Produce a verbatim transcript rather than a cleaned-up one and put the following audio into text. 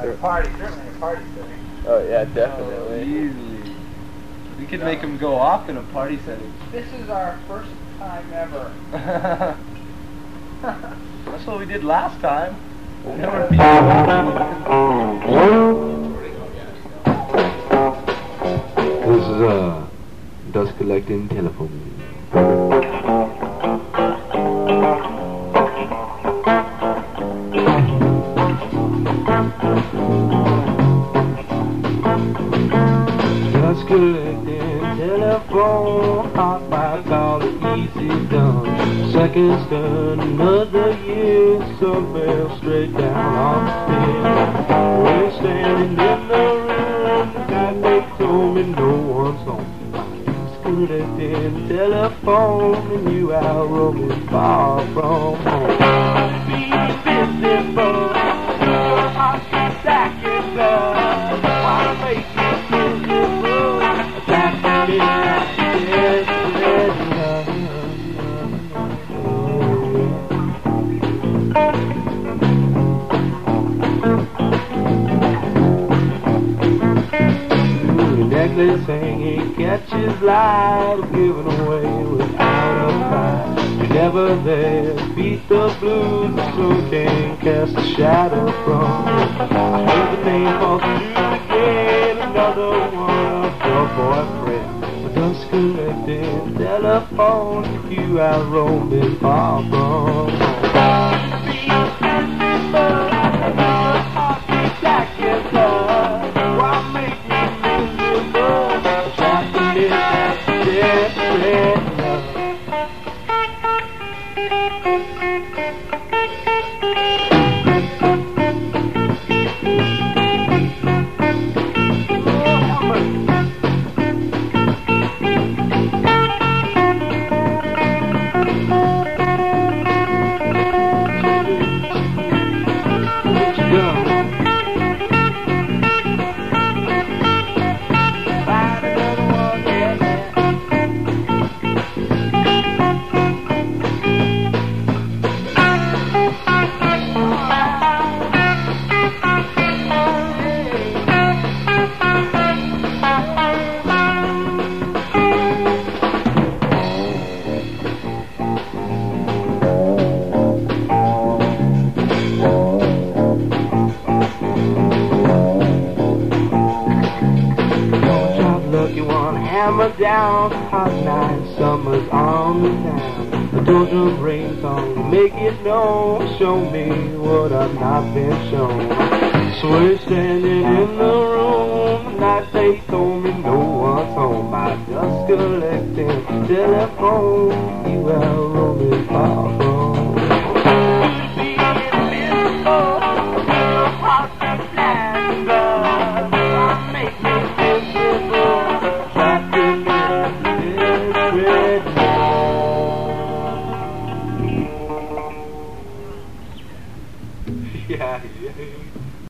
A party, certainly a party setting. Oh yeah, definitely. Oh, easily. We could make him go off in a party setting. This is our first time ever. That's what we did last time. Never This is uh, dust collecting telephone. Dust collecting telephone, hot by call it easy done. Seconds turn another year, sun fell straight down on the stairs. We're standing in the room, the night they told me no one's home. Dust collecting telephone, and you out roaming far from home. Be visible, your heart can stack it up. Why make it visible? Attack me, desperate love. Your necklace hanging catches light, given away without a price. You're never there, beat the blues, so can't cast a shadow from you. I heard the name falls through again, another one of your boyfriend. But dust collecting telephone, you out roaming far from home. Down, hot night, summer's on the town. The Georgia rain song, make it known. Show me what I've not been shown. So we're standing in the room, the night they told me no one's home. My dust collecting telephone, you out roaming far from home. Yeah, yeah.